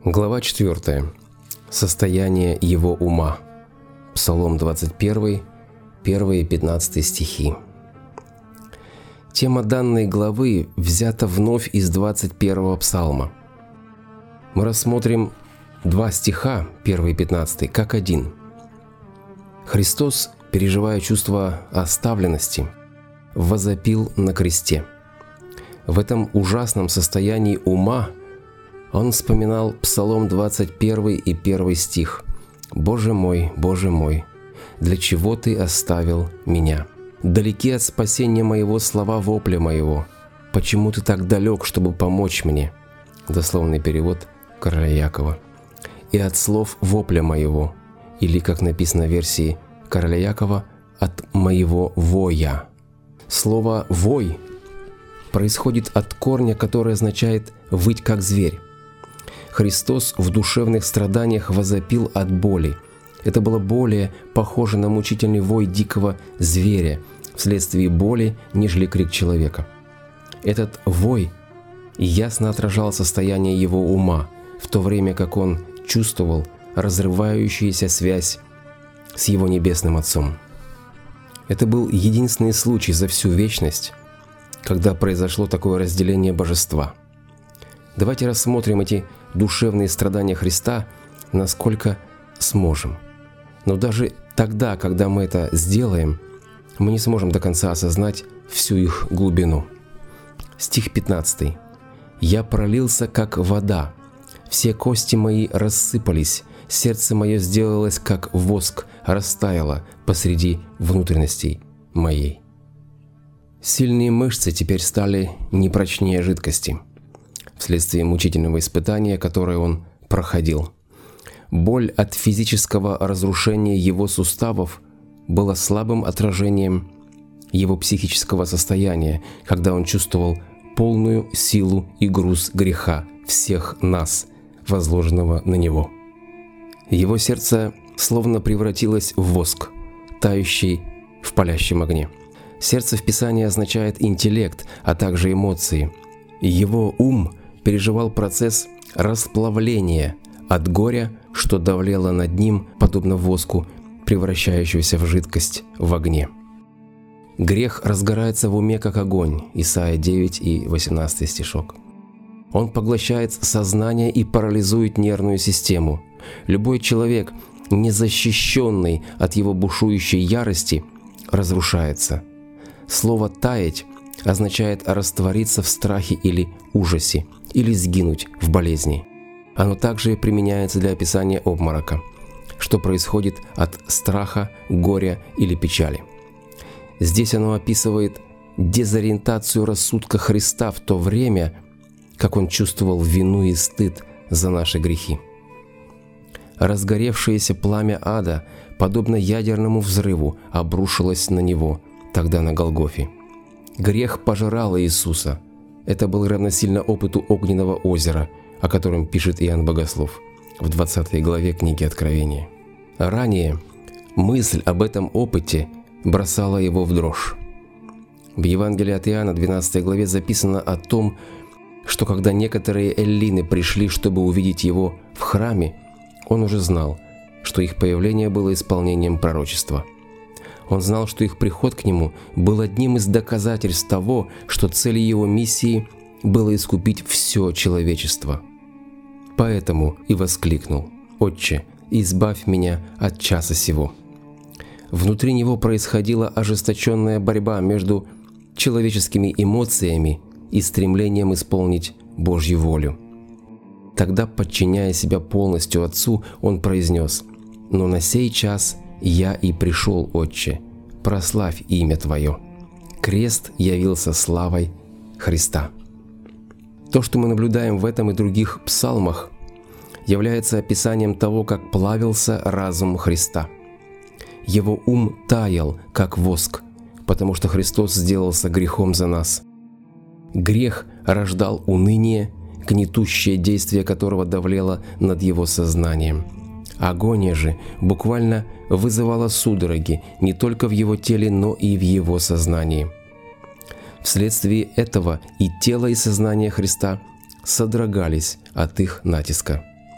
Глава 4. Состояние его ума. Псалом 21, 1 и 15 стихи. Тема данной главы взята вновь из 21 псалма. Мы рассмотрим два стиха, 1 и 15, как один. Христос, переживая чувство оставленности, возопил на кресте. В этом ужасном состоянии ума он вспоминал Псалом 21 и 1 стих: «Боже мой, для чего Ты оставил меня? Далеки от спасения моего слова вопля моего. Почему Ты так далек, чтобы помочь мне?» Дословный перевод короля Якова. «И от слов вопля моего», или, как написано в версии короля Якова, «от моего воя». Слово «вой» происходит от корня, который означает «выть как зверь». Христос в душевных страданиях возопил от боли. Это было более похоже на мучительный вой дикого зверя вследствие боли, нежели крик человека. Этот вой ясно отражал состояние его ума, в то время как он чувствовал разрывающуюся связь с его Небесным Отцом. Это был единственный случай за всю вечность, когда произошло такое разделение божества. Давайте рассмотрим эти душевные страдания Христа, насколько сможем. Но даже тогда, когда мы это сделаем, мы не сможем до конца осознать всю их глубину. Стих 15. «Я пролился, как вода, все кости мои рассыпались, сердце мое сделалось, как воск, растаяло посреди внутренностей моей». Сильные мышцы теперь стали не прочнее жидкости вследствие мучительного испытания, которое он проходил. Боль от физического разрушения его суставов была слабым отражением его психического состояния, когда он чувствовал полную силу и груз греха всех нас, возложенного на него. Его сердце словно превратилось в воск, тающий в палящем огне. Сердце в Писании означает интеллект, а также эмоции. Его ум переживал процесс расплавления от горя, что давлело над ним, подобно воску, превращающегося в жидкость в огне. Грех разгорается в уме, как огонь. Исайя 9 и 18 стишок. Он поглощает сознание и парализует нервную систему. Любой человек, незащищенный от его бушующей ярости, разрушается. Слово «таять» означает раствориться в страхе или ужасе, или сгинуть в болезни. Оно также применяется для описания обморока, что происходит от страха, горя или печали. Здесь оно описывает дезориентацию рассудка Христа в то время, как Он чувствовал вину и стыд за наши грехи. Разгоревшееся пламя ада, подобно ядерному взрыву, обрушилось на Него тогда на Голгофе. Грех пожирал Иисуса. Это было равносильно опыту огненного озера, о котором пишет Иоанн Богослов в 20 главе книги Откровения. Ранее мысль об этом опыте бросала его в дрожь. В Евангелии от Иоанна 12 главе записано о том, что когда некоторые эллины пришли, чтобы увидеть его в храме, он уже знал, что их появление было исполнением пророчества. Он знал, что их приход к нему был одним из доказательств того, что целью его миссии было искупить все человечество. Поэтому и воскликнул: «Отче, избавь меня от часа сего». Внутри него происходила ожесточенная борьба между человеческими эмоциями и стремлением исполнить Божью волю. Тогда, подчиняя себя полностью Отцу, он произнес: «Но на сей час я и пришел, Отче, прославь имя Твое». Крест явился славой Христа. То, что мы наблюдаем в этом и других псалмах, является описанием того, как плавился разум Христа. Его ум таял, как воск, потому что Христос сделался грехом за нас. Грех рождал уныние, гнетущее действие которого давлело над его сознанием. Агония же буквально вызывала судороги не только в его теле, но и в его сознании. Вследствие этого и тело, и сознание Христа содрогались от их натиска.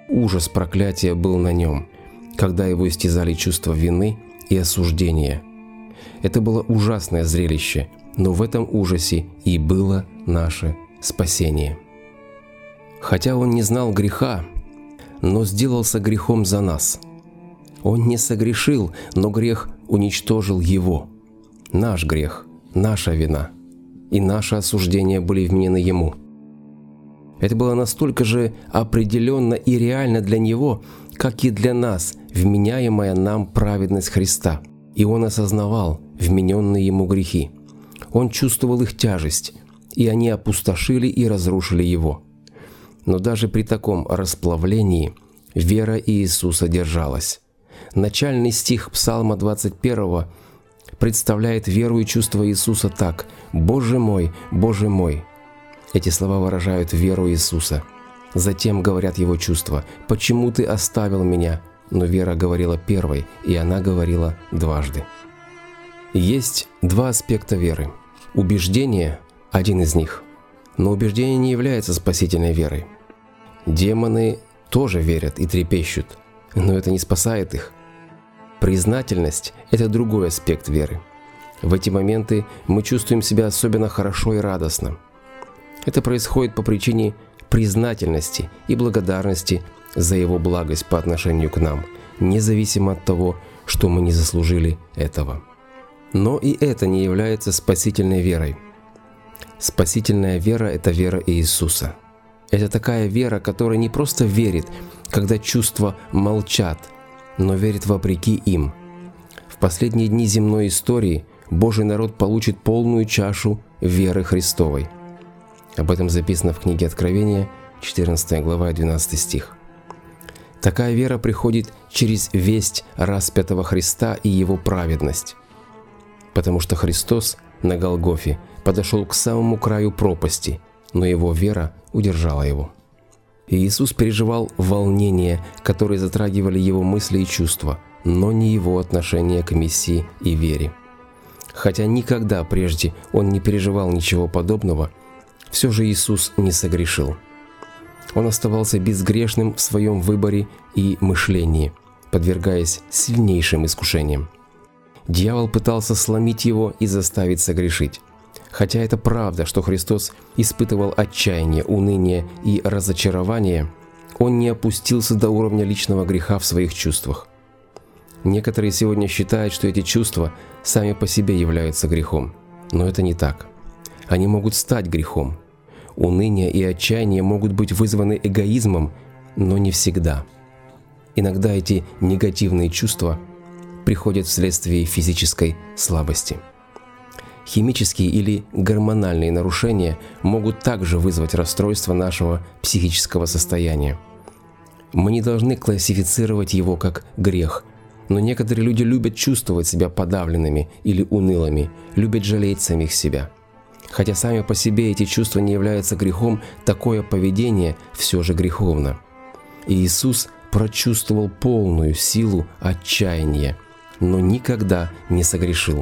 ужас проклятия был на нем, когда его истязали чувство вины и осуждения. Это было ужасное зрелище, но в этом ужасе и было наше спасение. Хотя он не знал греха, но сделался грехом за нас. Он не согрешил, но грех уничтожил его. Наш грех, наша вина и наше осуждение были вменены ему. Это было настолько же определенно и реально для него, как и для нас, вменяемая нам праведность Христа. И он осознавал вмененные ему грехи. Он чувствовал их тяжесть, и они опустошили и разрушили его. Но даже при таком расплавлении вера Иисуса держалась. Начальный стих Псалма 21 представляет веру и чувство Иисуса так: «Боже мой, Боже мой». Эти слова выражают веру Иисуса. Затем говорят его чувства: «Почему ты оставил меня?» Но вера говорила первой, и она говорила дважды. Есть два аспекта веры. Убеждение – один из них. Но убеждение не является спасительной верой. Демоны тоже верят и трепещут, но это не спасает их. Признательность – это другой аспект веры. В эти моменты мы чувствуем себя особенно хорошо и радостно. Это происходит по причине признательности и благодарности за Его благость по отношению к нам, независимо от того, что мы не заслужили этого. Но и это не является спасительной верой. Спасительная вера – это вера Иисуса. Это такая вера, которая не просто верит, когда чувства молчат, но верит вопреки им. В последние дни земной истории Божий народ получит полную чашу веры Христовой. Об этом записано в книге Откровения, 14 глава, 12 стих. Такая вера приходит через весть распятого Христа и Его праведность. Потому что Христос на Голгофе подошел к самому краю пропасти, но Его вера удержала Его. И Иисус переживал волнения, которые затрагивали Его мысли и чувства, но не Его отношение к миссии и вере. Хотя никогда прежде Он не переживал ничего подобного, все же Иисус не согрешил. Он оставался безгрешным в своем выборе и мышлении, подвергаясь сильнейшим искушениям. Дьявол пытался сломить Его и заставить согрешить. Хотя это правда, что Христос испытывал отчаяние, уныние и разочарование, Он не опустился до уровня личного греха в своих чувствах. Некоторые сегодня считают, что эти чувства сами по себе являются грехом, но это не так. Они могут стать грехом. Уныние и отчаяние могут быть вызваны эгоизмом, но не всегда. Иногда эти негативные чувства приходят вследствие физической слабости. Химические или гормональные нарушения могут также вызвать расстройство нашего психического состояния. Мы не должны классифицировать его как грех, но некоторые люди любят чувствовать себя подавленными или унылыми, любят жалеть самих себя. Хотя сами по себе эти чувства не являются грехом, такое поведение все же греховно. И Иисус прочувствовал полную силу отчаяния, но никогда не согрешил.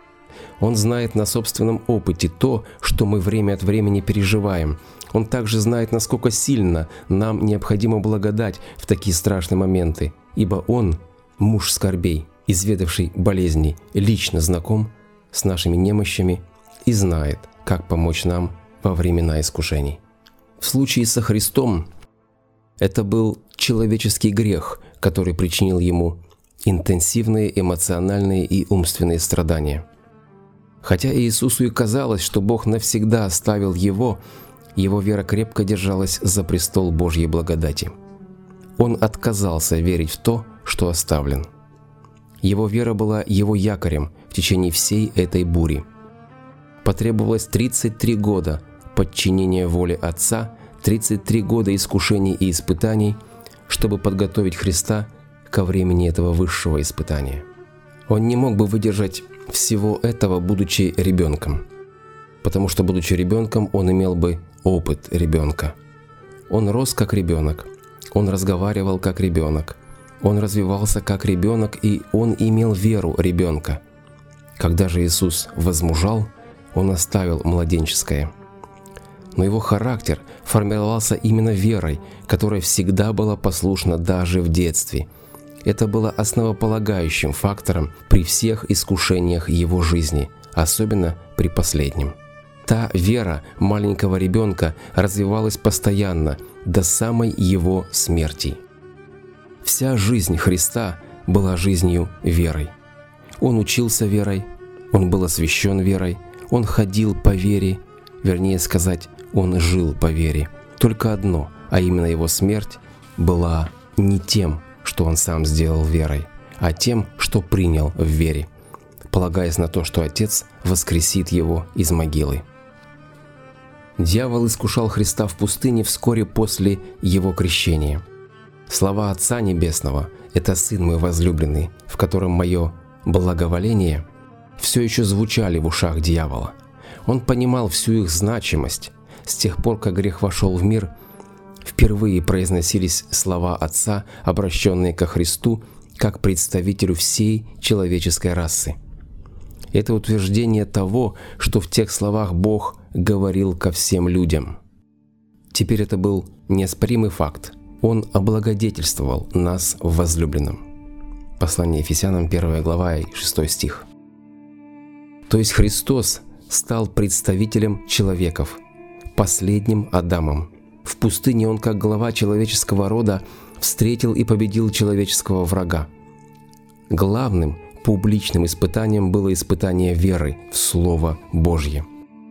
Он знает на собственном опыте то, что мы время от времени переживаем. Он также знает, насколько сильно нам необходима благодать в такие страшные моменты, ибо Он, муж скорбей, изведавший болезней, лично знаком с нашими немощами и знает, как помочь нам во времена искушений. В случае со Христом это был человеческий грех, который причинил Ему интенсивные эмоциональные и умственные страдания. Хотя Иисусу и казалось, что Бог навсегда оставил Его, Его вера крепко держалась за престол Божьей благодати. Он отказался верить в то, что оставлен. Его вера была Его якорем в течение всей этой бури. Потребовалось 33 года подчинения воле Отца, 33 года искушений и испытаний, чтобы подготовить Христа ко времени этого высшего испытания. Он не мог бы выдержать всего этого, будучи ребенком, потому что, будучи ребенком, он имел бы опыт ребенка. Он рос как ребенок, он разговаривал как ребенок, он развивался как ребенок, и он имел веру ребенка. Когда же Иисус возмужал, Он оставил младенческое. но его характер формировался именно верой, которая всегда была послушна даже в детстве. Это было основополагающим фактором при всех искушениях его жизни, особенно при последнем. Та вера маленького ребенка развивалась постоянно до самой его смерти. Вся жизнь Христа была жизнью верой. Он учился верой, он был освящен верой, он ходил по вере, вернее сказать, он жил по вере. Только одно, а именно его смерть, была не тем, что он сам сделал верой, а тем, что принял в вере, полагаясь на то, что Отец воскресит его из могилы. Дьявол искушал Христа в пустыне вскоре после его крещения. Слова Отца Небесного «Это Сын мой возлюбленный, в котором мое благоволение» все еще звучали в ушах дьявола. Он понимал всю их значимость. С тех пор, как грех вошел в мир, впервые произносились слова Отца, обращенные ко Христу как представителю всей человеческой расы. Это утверждение того, что в тех словах Бог говорил ко всем людям. Теперь это был неоспоримый факт. Он облагодетельствовал нас в возлюбленном. Послание Ефесянам 1 глава и 6 стих. То есть Христос стал представителем человеков, последним Адамом. В пустыне Он, как глава человеческого рода, встретил и победил человеческого врага. Главным публичным испытанием было испытание веры в Слово Божье.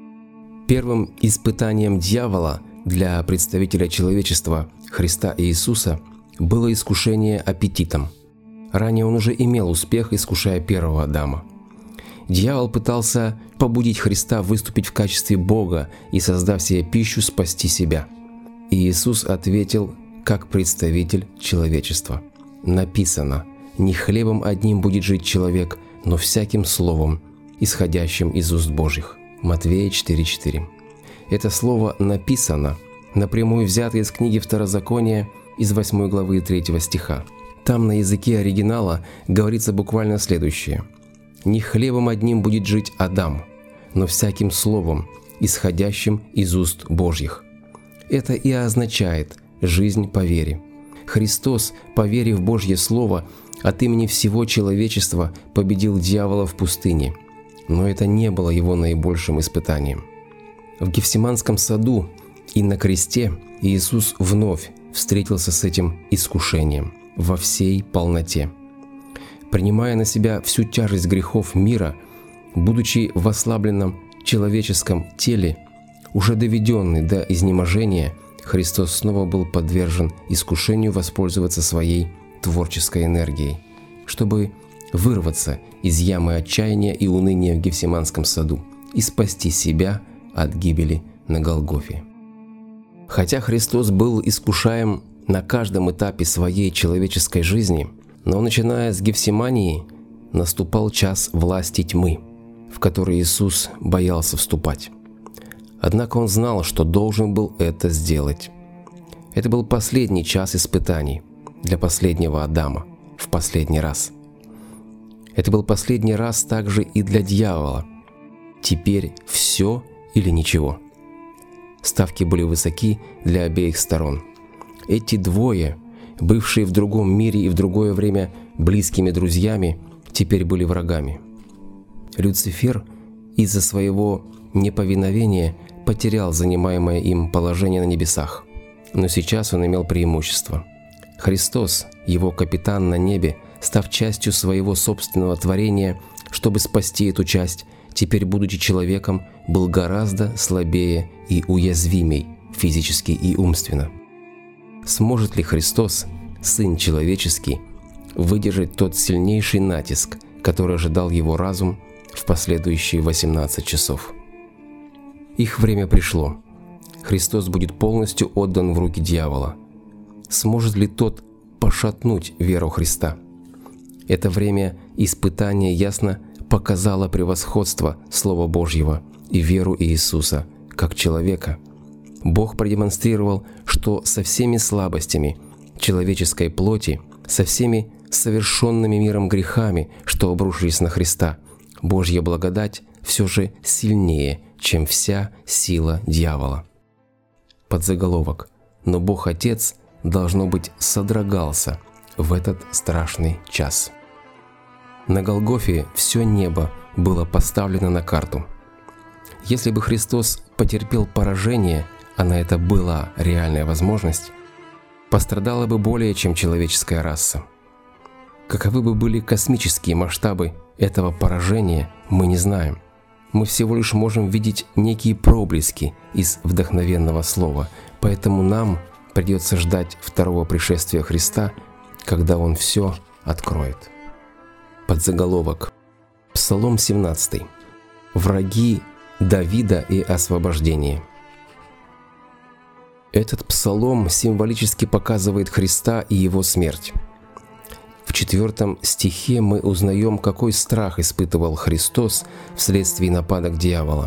Первым испытанием дьявола для представителя человечества Христа Иисуса было искушение аппетитом. Ранее он уже имел успех, искушая первого Адама. Дьявол пытался побудить Христа выступить в качестве Бога и, создав себе пищу, спасти себя. И Иисус ответил как представитель человечества. Написано: «Не хлебом одним будет жить человек, но всяким словом, исходящим из уст Божьих». Матвея 4:4. Это слово «написано» напрямую взято из книги Второзакония из 8 главы 3 стиха. Там на языке оригинала говорится буквально следующее: «Не хлебом одним будет жить Адам, но всяким словом, исходящим из уст Божьих». Это и означает жизнь по вере. Христос, по вере в Божье Слово, от имени всего человечества победил дьявола в пустыне. Но это не было его наибольшим испытанием. В Гефсиманском саду и на кресте Иисус вновь встретился с этим искушением во всей полноте. Принимая на себя всю тяжесть грехов мира, будучи в ослабленном человеческом теле, уже доведенный до изнеможения, Христос снова был подвержен искушению воспользоваться своей творческой энергией, чтобы вырваться из ямы отчаяния и уныния в Гефсиманском саду и спасти себя от гибели на Голгофе. Хотя Христос был искушаем на каждом этапе своей человеческой жизни, но начиная с Гефсимании наступал час власти тьмы, в который Иисус боялся вступать. Однако Он знал, что должен был это сделать. Это был последний час испытаний для последнего Адама в последний раз. Это был последний раз также и для дьявола. Теперь все или ничего. Ставки были высоки для обеих сторон. Эти двое, бывшие в другом мире и в другое время близкими друзьями, теперь были врагами. Люцифер из-за своего неповиновения потерял занимаемое им положение на небесах, но сейчас он имел преимущество. Христос, его капитан на небе, став частью своего собственного творения, чтобы спасти эту часть, теперь, будучи человеком, был гораздо слабее и уязвимей физически и умственно. Сможет ли Христос, Сын Человеческий, выдержать тот сильнейший натиск, который ожидал его разум в последующие 18 часов? Их время пришло. Христос будет полностью отдан в руки дьявола. Сможет ли тот пошатнуть веру Христа? Это время испытания ясно показало превосходство Слова Божьего и веру Иисуса как человека. Бог продемонстрировал, что со всеми слабостями человеческой плоти, со всеми совершенными миром грехами, что обрушились на Христа, Божья благодать все же сильнее, чем вся сила дьявола. Подзаголовок: «Но Бог Отец, должно быть, содрогался в этот страшный час». На Голгофе все небо было поставлено на карту. Если бы Христос потерпел поражение, а на это была реальная возможность, пострадала бы более чем человеческая раса. Каковы бы были космические масштабы этого поражения, мы не знаем. Мы всего лишь можем видеть некие проблески из вдохновенного слова, поэтому нам придется ждать второго пришествия Христа, когда Он все откроет. Подзаголовок: Псалом 17. Враги Давида и освобождение. Этот псалом символически показывает Христа и Его смерть. В 4 стихе мы узнаем, какой страх испытывал Христос вследствие нападок дьявола.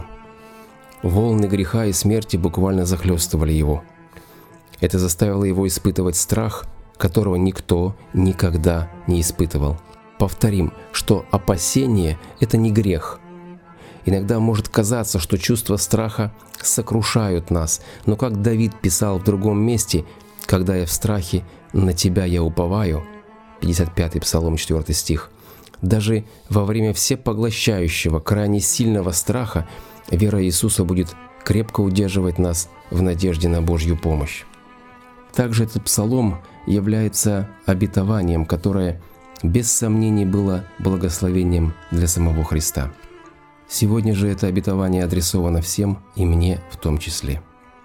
Волны греха и смерти буквально захлестывали Его. Это заставило Его испытывать страх, которого никто никогда не испытывал. Повторим, что опасение – это не грех. Иногда может казаться, что чувства страха сокрушают нас, но как Давид писал в другом месте: «Когда я в страхе, на Тебя я уповаю», 55-й Псалом, 4 стих. Даже во время всепоглощающего, крайне сильного страха вера Иисуса будет крепко удерживать нас в надежде на Божью помощь. Также этот псалом является обетованием, которое без сомнений было благословением для самого Христа. Сегодня же это обетование адресовано всем, и мне в том числе.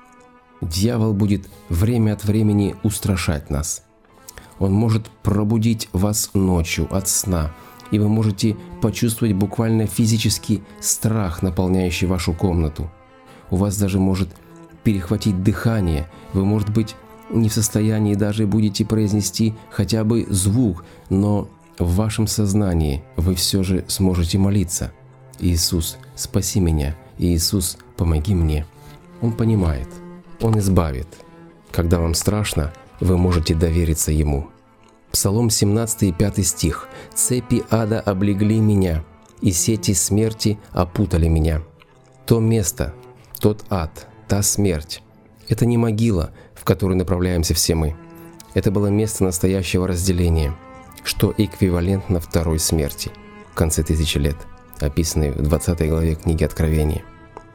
Дьявол будет время от времени устрашать нас. Он может пробудить вас ночью от сна, и вы можете почувствовать буквально физический страх, наполняющий вашу комнату. У вас даже может перехватить дыхание, вы, может быть, не в состоянии даже будете произнести хотя бы звук, но в вашем сознании вы все же сможете молиться: «Иисус, спаси меня! Иисус, помоги мне!» Он понимает, Он избавит. Когда вам страшно, вы можете довериться Ему. Псалом 17, 5 стих. «Цепи ада облегли меня, и сети смерти опутали меня». То место, тот ад, та смерть — это не могила, в которую направляемся все мы. Это было место настоящего разделения, что эквивалентно второй смерти в конце тысячи лет, описанной в 20 главе книги Откровения.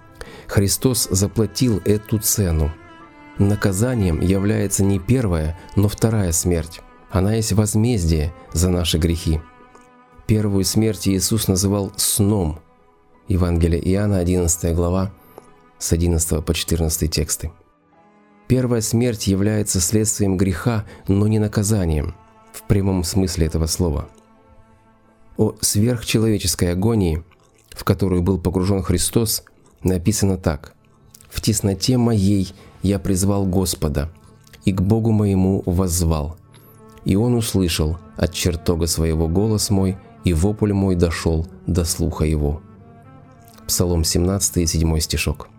Христос заплатил эту цену. Наказанием является не первая, но вторая смерть. Она есть возмездие за наши грехи. Первую смерть Иисус называл сном. Евангелие Иоанна, 11 глава, с 11 по 14 тексты. Первая смерть является следствием греха, но не наказанием, в прямом смысле этого слова. О сверхчеловеческой агонии, в которую был погружен Христос, написано так: «В тесноте моей я призвал Господа, и к Богу моему воззвал. И Он услышал от чертога своего голос мой, и вопль мой дошел до слуха Его». Псалом 17, 7 стишок.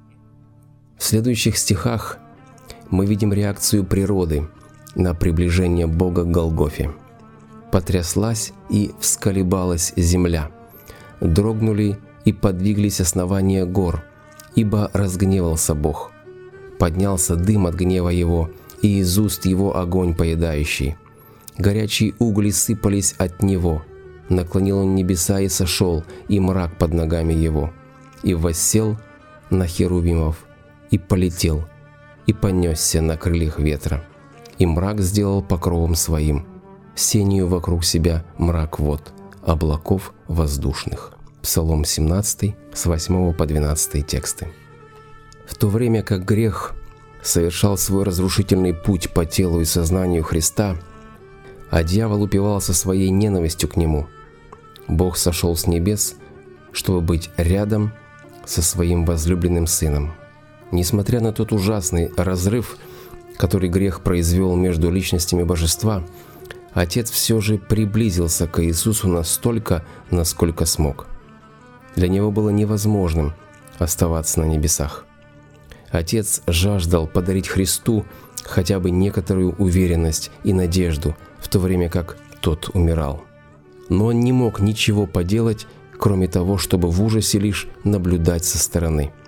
В следующих стихах мы видим реакцию природы на приближение Бога к Голгофе. «Потряслась и всколебалась земля, дрогнули и подвиглись основания гор, ибо разгневался Бог. Поднялся дым от гнева Его, и из уст Его огонь поедающий. Горячие угли сыпались от Него. Наклонил Он небеса и сошел, и мрак под ногами Его. И воссел на херувимов, и полетел, и понесся на крыльях ветра. И мрак сделал покровом своим, сенью вокруг себя мрак вод, облаков воздушных». Псалом 17, с 8 по 12 тексты. В то время как грех совершал свой разрушительный путь по телу и сознанию Христа, а дьявол упивался своей ненавистью к Нему, Бог сошел с небес, чтобы быть рядом со Своим возлюбленным Сыном. Несмотря на тот ужасный разрыв, который грех произвел между личностями Божества, Отец все же приблизился к Иисусу настолько, насколько смог. Для Него было невозможным оставаться на небесах. Отец жаждал подарить Христу хотя бы некоторую уверенность и надежду, в то время как Тот умирал. Но Он не мог ничего поделать, кроме того, чтобы в ужасе лишь наблюдать со стороны.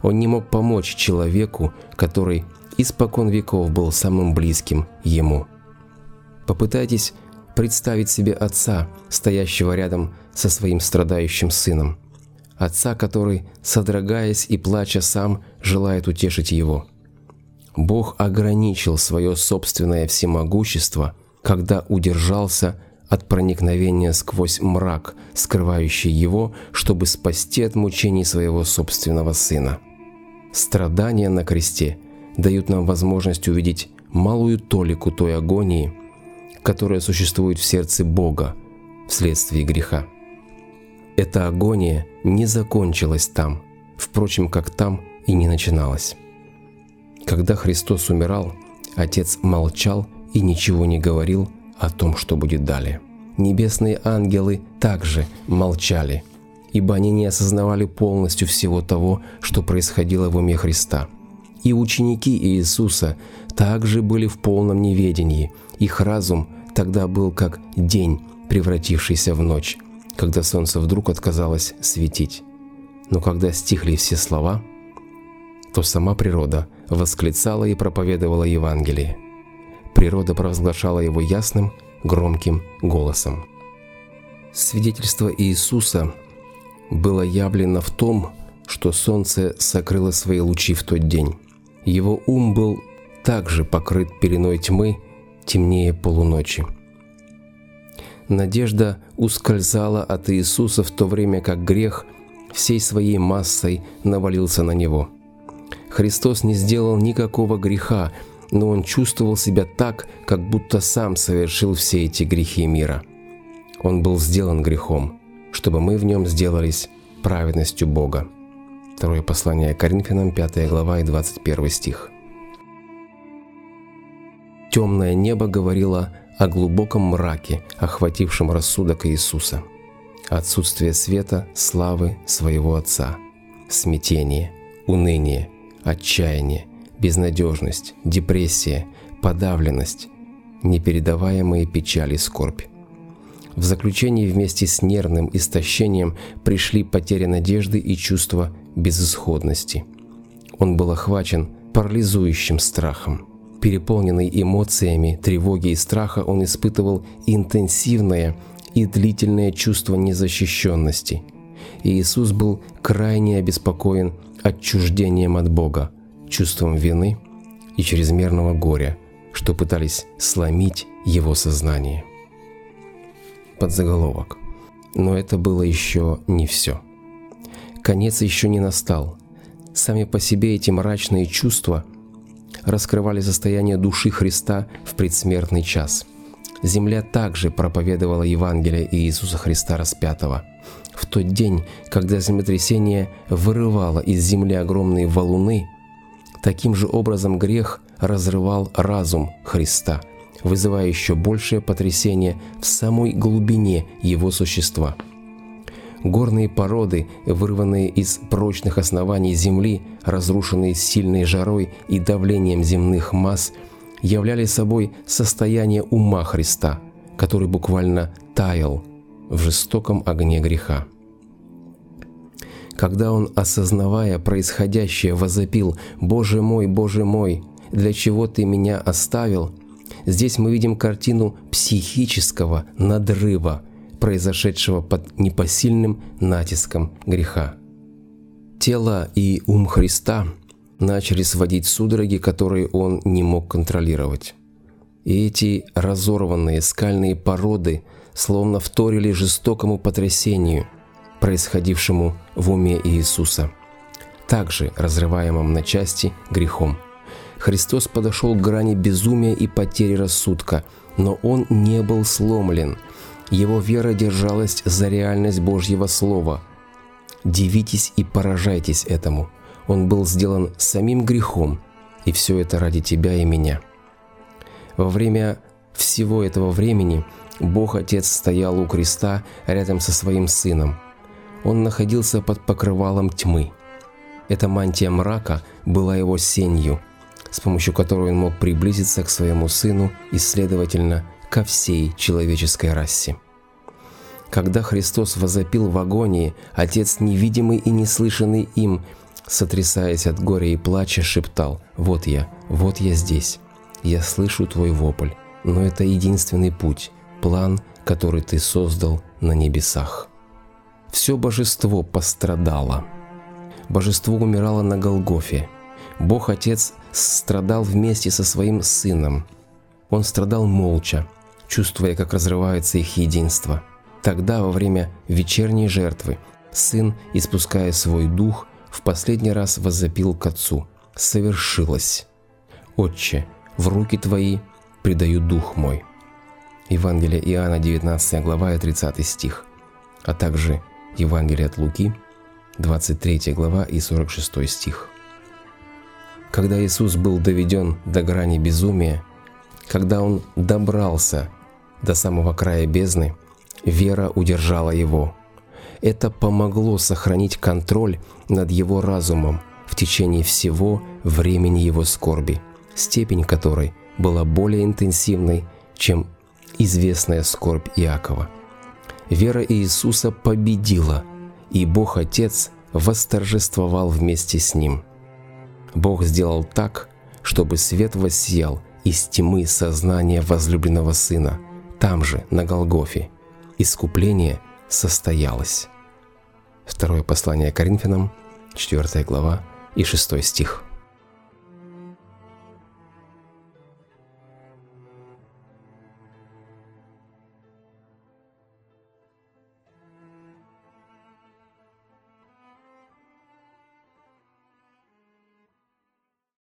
Он не мог помочь человеку, который испокон веков был самым близким ему. Попытайтесь представить себе отца, стоящего рядом со своим страдающим сыном. Отца, который, содрогаясь и плача сам, желает утешить его. Бог ограничил свое собственное всемогущество, когда удержался от проникновения сквозь мрак, скрывающий его, чтобы спасти от мучений своего собственного сына. Страдания на кресте дают нам возможность увидеть малую толику той агонии, которая существует в сердце Бога вследствие греха. Эта агония не закончилась там, впрочем, как там и не начиналась. Когда Христос умирал, Отец молчал и ничего не говорил о том, что будет далее. Небесные ангелы также молчали, ибо они не осознавали полностью всего того, что происходило в уме Христа. И ученики Иисуса также были в полном неведении. Их разум тогда был как день, превратившийся в ночь, когда солнце вдруг отказалось светить. Но когда стихли все слова, то сама природа восклицала и проповедовала Евангелие. Природа провозглашала его ясным, громким голосом. Свидетельство Иисуса было явлено в том, что солнце сокрыло свои лучи в тот день. Его ум был также покрыт пеленой тьмы, темнее полуночи. Надежда ускользала от Иисуса в то время, как грех всей своей массой навалился на Него. Христос не сделал никакого греха, но Он чувствовал себя так, как будто Сам совершил все эти грехи мира. Он был сделан грехом, чтобы мы в Нем сделались праведностью Бога. Второе послание Коринфянам, 5 глава и 21 стих. Темное небо говорило о глубоком мраке, охватившем рассудок Иисуса. Отсутствие света, славы своего Отца, смятение, уныние, отчаяние, безнадежность, депрессия, подавленность, непередаваемые печали и скорбь. В заключении вместе с нервным истощением пришли потеря надежды и чувство безысходности. Он был охвачен парализующим страхом. Переполненный эмоциями тревоги и страха, он испытывал интенсивное и длительное чувство незащищенности. И Иисус был крайне обеспокоен отчуждением от Бога, чувством вины и чрезмерного горя, что пытались сломить его сознание. Подзаголовок. Но это было еще не все. Конец еще не настал. Сами по себе эти мрачные чувства раскрывали состояние души Христа в предсмертный час. Земля также проповедовала Евангелие Иисуса Христа распятого. В тот день, когда землетрясение вырывало из земли огромные валуны, таким же образом грех разрывал разум Христа, вызывая еще большее потрясение в самой глубине его существа. Горные породы, вырванные из прочных оснований земли, разрушенные сильной жарой и давлением земных масс, являли собой состояние ума Христа, который буквально таял в жестоком огне греха. Когда Он, осознавая происходящее, возопил: «Боже мой, для чего Ты меня оставил?», здесь мы видим картину психического надрыва, произошедшего под непосильным натиском греха. Тело и ум Христа начали сводить судороги, которые Он не мог контролировать. И эти разорванные скальные породы словно вторили жестокому потрясению, происходившему в уме Иисуса, также разрываемом на части грехом. Христос подошел к грани безумия и потери рассудка, но Он не был сломлен. Его вера держалась за реальность Божьего Слова. Дивитесь и поражайтесь этому. Он был сделан самим грехом, и все это ради тебя и меня. Во время всего этого времени Бог Отец стоял у креста рядом со Своим Сыном. Он находился под покрывалом тьмы. Эта мантия мрака была Его сенью, с помощью которой Он мог приблизиться к Своему Сыну и, следовательно, ко всей человеческой расе. Когда Христос возопил в агонии, Отец, невидимый и неслышанный им, сотрясаясь от горя и плача, шептал: вот я здесь, я слышу твой вопль, но это единственный путь, план, который ты создал на небесах». Все божество пострадало. Божество умирало на Голгофе. Бог Отец страдал вместе со Своим Сыном. Он страдал молча, чувствуя, как разрывается их единство. Тогда, во время вечерней жертвы, Сын, испуская Свой Дух, в последний раз воззапил к Отцу: «Совершилось! Отче, в руки Твои предаю Дух мой». Евангелие Иоанна, 19 глава и 30 стих, а также Евангелие от Луки, 23 глава и 46 стих. Когда Иисус был доведен до грани безумия, когда Он добрался до самого края бездны, вера удержала Его. Это помогло сохранить контроль над Его разумом в течение всего времени Его скорби, степень которой была более интенсивной, чем известная скорбь Иакова. Вера Иисуса победила, и Бог Отец восторжествовал вместе с Ним. Бог сделал так, чтобы свет воссиял из тьмы сознания возлюбленного Сына, там же, на Голгофе. Искупление состоялось. Второе послание Коринфянам, 4 глава и 6 стих.